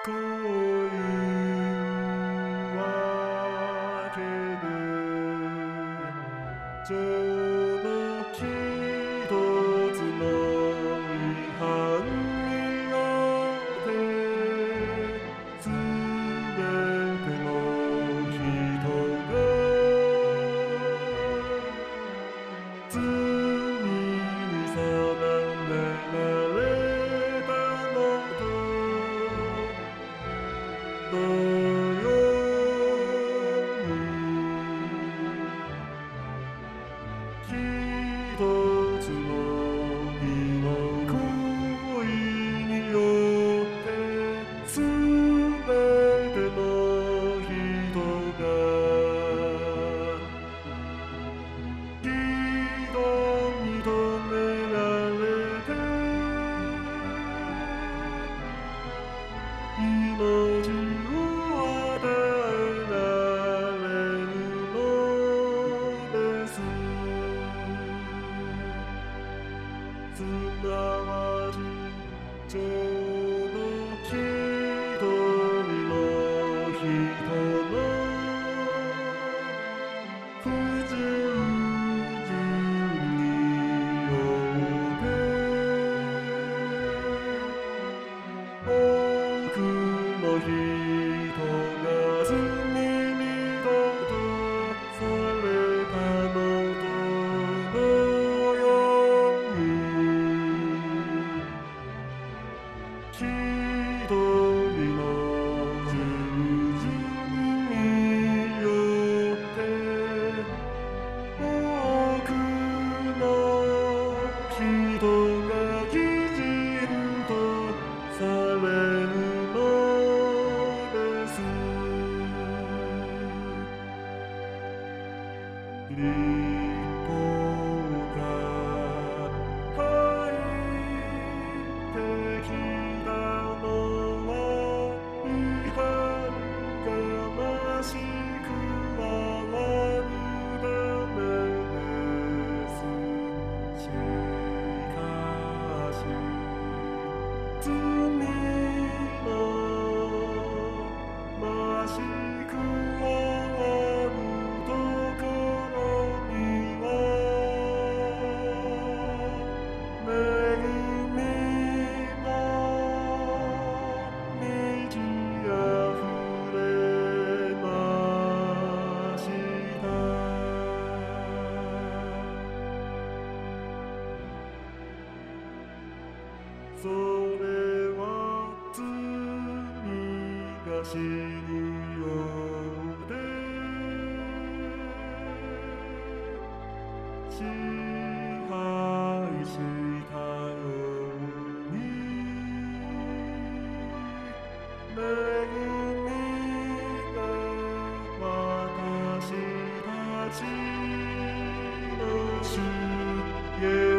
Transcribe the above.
というわけで情の一つの違反によってすべての人が罪に定められたのと同様に一つの日の行為によってすべての人が義と認められて命を与えられるのです。すなわちちょうど一人の人の不従順によって多くの人が罪にとされたのと同様に一人の従順によって多くの人が義人とされるのです。立法が入ってきたのは違反がましく回るためです。しかし罪のましく回るところには恵みの満ち溢れました。それは罪が死によって支配したように恵みが私たちの主イエ